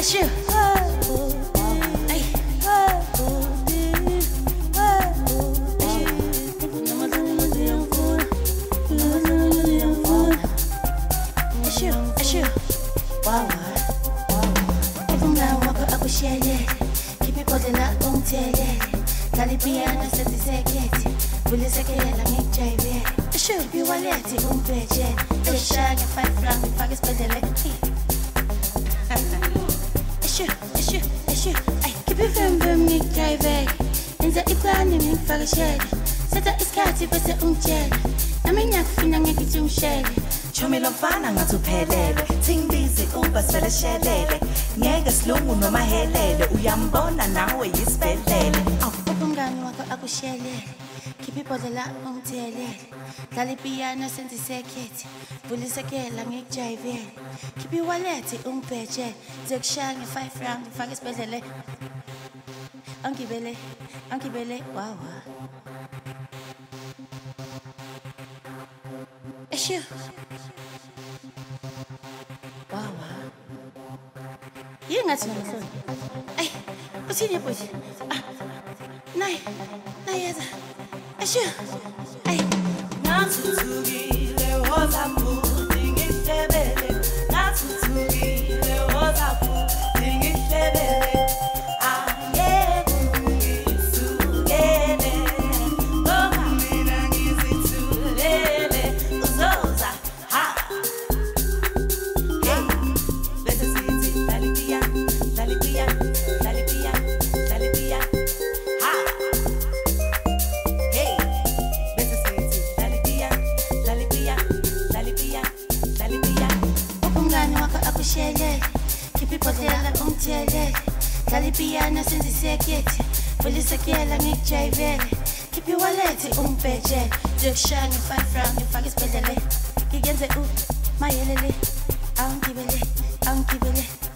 Shoot. Keep it body locked on telly. Dali piano set the secret. Will you second let me drive it? Should be one let it on page. The shag and 5 francs if I can spend the leg. Keep it from me drive it. And the economy for a shed. Set up is catty but the unchair. I mean, I'm feeling it to shed. Chomelo mfana ngathuphelele Thingbizi ubasele shelele Ngeke silungu noma helele Uyambona nawe yisibhelele Umngani wakho akushelele Keep it body locked on telly. Dali piano senze sekhethi Vulisekela ngikujayivele Keep it wallet umphethe Zekushaya nge5 francs ngifake isibhedlele Angibele wow Eshu wow Yingathi ngomhlolo Ay uthini futhi Nay yeza Eshu ay Nathuthukile wozaphudi ngihlebele Nathuthukile wozaphudi ngihlebele Keep it podela umthelele Dali piano senze sekhethi Vulisekela ngikujayivele Keep your wallet umphethe Zekushaya nge5 francs ngifake isibhedlele Ngikenze mayelele Angibele